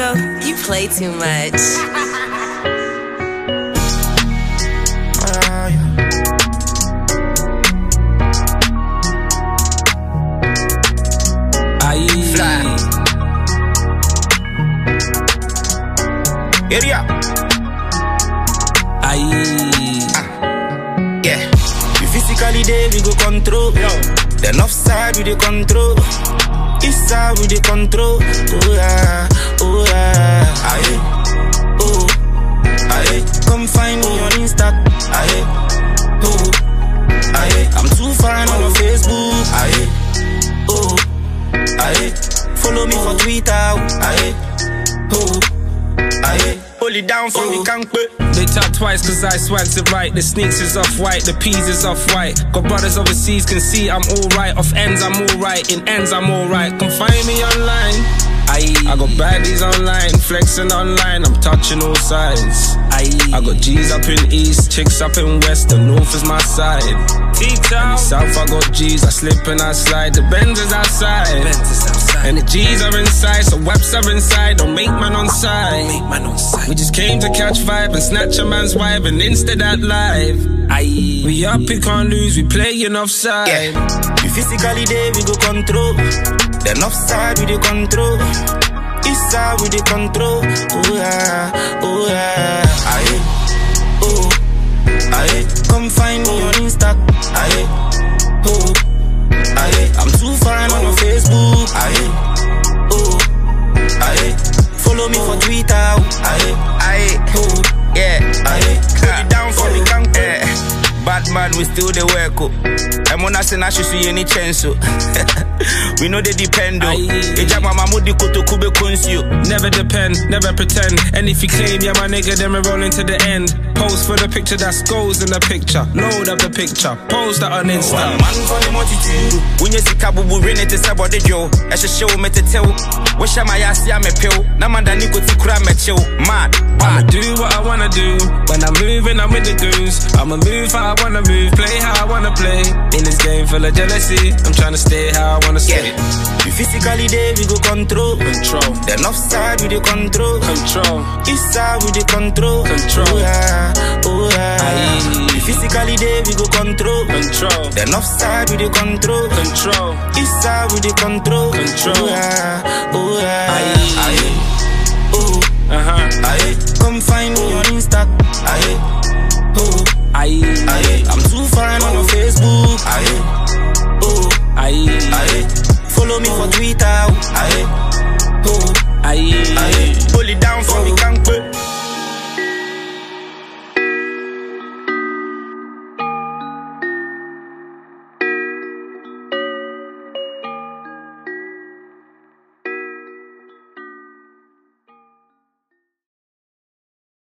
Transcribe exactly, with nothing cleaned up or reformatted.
Bro, you play too much. Area. Aye. Ah. Yeah. We physically there, we go control. Yo. The north side, we the control. East side, we the control. Oh yeah, oh yeah. Aye. Oh. Aye. Come find me on Insta. Aye. Oh. Aye. I'm too fine on Facebook. Aye. Oh. Aye. Follow me for Twitter. Aye. Oh. Aye. Hold it down for me, can't quit. They tap twice cause I swags it right. The sneaks is off white, the peas is off white. Got brothers overseas can see I'm alright. Off ends I'm alright, in ends I'm alright. Come find me online. Aye. I got baddies online, flexing online, I'm touching all sides. Aye. I got G's up in east, chicks up in west, the north is my side. T-town. South I got G's, I slip and I slide, the Benz is outside. Benz is outside. And the G's are inside, so webs are inside, don't make man on side. Make man on side. We just came to catch vibe and snatch a man's wife and insta that live. Aye. We up, we can't lose, we playing offside. Yeah. We physically there, we go control. The north side, we the control. East side, we the control. Oh yeah, oh yeah. Aye. Oh. Aye. Come find me on Insta. Aye. Oh. Aye. I'm too fine on Facebook. Aye. Oh. Aye. Follow me for Twitter. Aye. Aye. Oh. Yeah. Aye. Put it down for me, can't yeah. Bad man, we still the work. I'm on us and I should see any chance. We know they depend on. Never depend, never pretend. And if you claim you're my nigga, then we're rolling to the end. Post for the picture that's goes in the picture. Load up the picture, post that on Insta. One man for the multitude. When you see Kabubu ring it to say about the Joe. I should show me to tell. Wish I my ass, I'm a pill. Namanda Nico to cram at you. Mad. I'ma do what I wanna do. When I'm moving, I'm with the goons. I'ma move how I wanna move, play how I wanna play. In this game full of jealousy, I'm trying to stay how I wanna stay. Yeah. We physically there, we go control. Control. The north side, we the control. Control. East side, we the control. Control. Oh yeah, oh yeah. Aye. We physically there, we go control. Control. The north side, we the control. Control. East side, we the control. Control. Oh yeah, oh yeah. Aye. Aye. Oh. Uh-huh. Aye. Come find me on Insta. Aye. Oh. Aye. Aye. I'm too fine on Facebook.